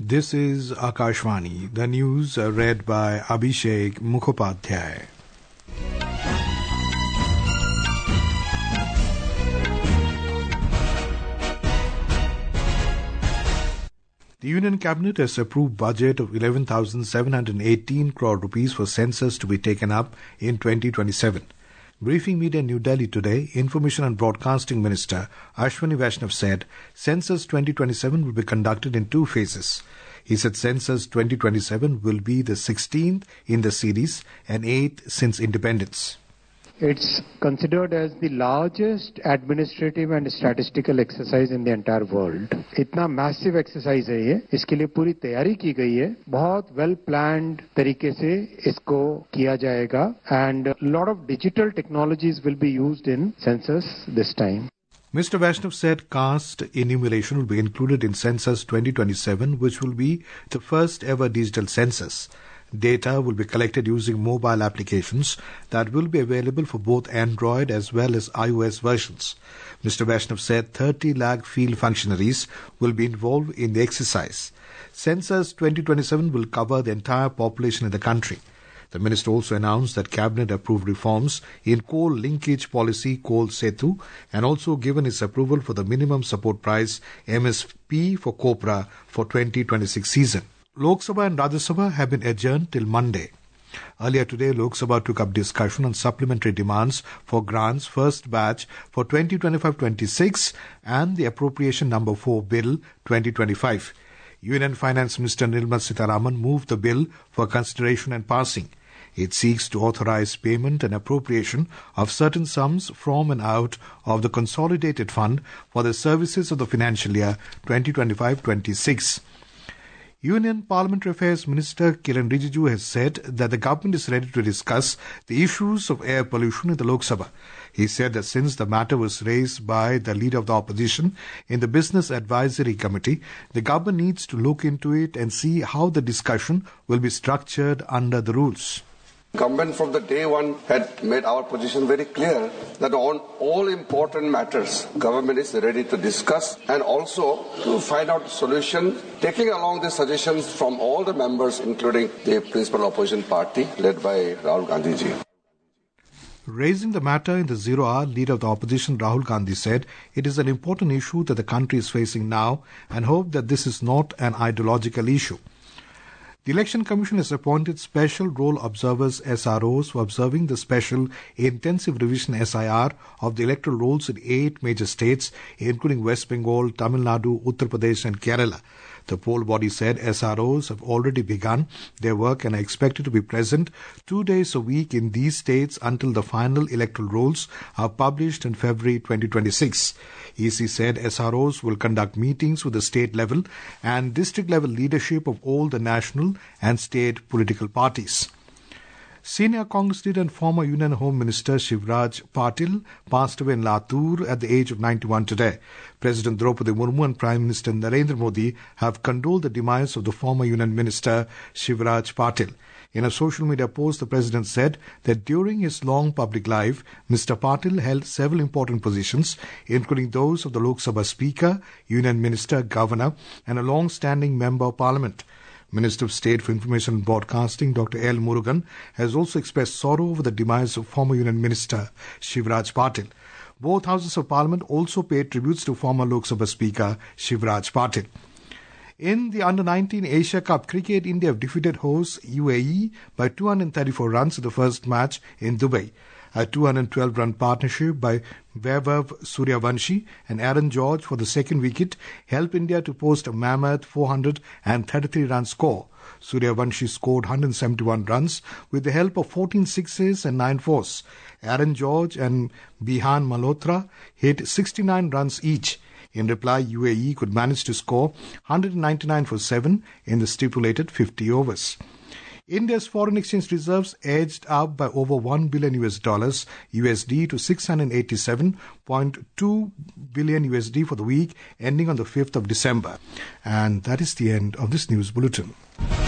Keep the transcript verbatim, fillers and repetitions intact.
This is Akashvani. The news are read by Abhishek Mukhopadhyay. The Union Cabinet has approved budget of eleven thousand seven hundred eighteen crore rupees for census to be taken up in twenty twenty-seven. Briefing media in New Delhi today, Information and Broadcasting Minister Ashwini Vaishnav said Census twenty twenty-seven will be conducted in two phases. He said Census twenty twenty-seven will be the sixteenth in the series and eighth since independence. It's considered as the largest administrative and statistical exercise in the entire world. इतना massive exercise है ये, इसके लिए पूरी तैयारी की गई है, बहुत well planned तरीके से इसको किया जाएगा, and a lot of digital technologies will be used in census this time. Mister Vaishnav said caste enumeration will be included in Census twenty twenty-seven, which will be the first ever digital census. Data will be collected using mobile applications that will be available for both Android as well as iOS versions. Mister Vaishnav said thirty lakh field functionaries will be involved in the exercise. Census twenty twenty-seven will cover the entire population in the country. The minister also announced that Cabinet approved reforms in coal linkage policy Coal Setu and also given its approval for the minimum support price M S P for copra for twenty twenty-six season. Lok Sabha and Rajya Sabha have been adjourned till Monday. Earlier today, Lok Sabha took up discussion on supplementary demands for grants first batch for twenty twenty-five twenty-six and the appropriation number four bill twenty twenty-five. Union Finance Minister Nirmala Sitharaman moved the bill for consideration and passing. It seeks to authorize payment and appropriation of certain sums from and out of the consolidated fund for the services of the financial year twenty twenty-five twenty-six. Union Parliamentary Affairs Minister Kiren Rijiju has said that the government is ready to discuss the issues of air pollution in the Lok Sabha. He said that since the matter was raised by the Leader of the Opposition in the Business Advisory Committee, the government needs to look into it and see how the discussion will be structured under the rules. Government from the day one had made our position very clear that on all important matters, government is ready to discuss and also to find out a solution, taking along the suggestions from all the members, including the principal opposition party led by Rahul Gandhi ji. Raising the matter in the zero hour, Leader of the Opposition Rahul Gandhi said it is an important issue that the country is facing now and hope that this is not an ideological issue. The Election Commission has appointed special role observers S R Os for observing the special intensive revision S I R of the electoral rolls in eight major states, including West Bengal, Tamil Nadu, Uttar Pradesh and Kerala. The poll body said S R Os have already begun their work and are expected to be present two days a week in these states until the final electoral rolls are published in February twenty twenty-six. E C said S R Os will conduct meetings with the state level and district level leadership of all the national and state political parties. Senior Congress leader and former Union Home Minister Shivraj Patil passed away in Latur at the age of ninety-one today. President Draupadi Murmu and Prime Minister Narendra Modi have condoled the demise of the former Union Minister Shivraj Patil. In a social media post, the President said that during his long public life, Mister Patil held several important positions, including those of the Lok Sabha Speaker, Union Minister, Governor, and a long-standing Member of Parliament. Minister of State for Information and Broadcasting, Doctor L. Murugan, has also expressed sorrow over the demise of former Union Minister Shivraj Patil. Both houses of Parliament also paid tributes to former Lok Sabha Speaker Shivraj Patil. In the under nineteen Asia Cup cricket, India have defeated hosts U A E by two hundred thirty-four runs in the first match in Dubai. A two hundred twelve run partnership by Vaibhav Suryavanshi and Aaron George for the second wicket helped India to post a mammoth four hundred thirty-three run score. Suryavanshi scored one hundred seventy-one runs with the help of fourteen sixes and nine fours. Aaron George and Bihan Malhotra hit sixty-nine runs each. In reply, U A E could manage to score one hundred ninety-nine for seven in the stipulated fifty overs. India's foreign exchange reserves edged up by over one billion U S dollars U S D to six hundred eighty-seven point two billion U S D for the week ending on the fifth of December. And that is the end of this news bulletin.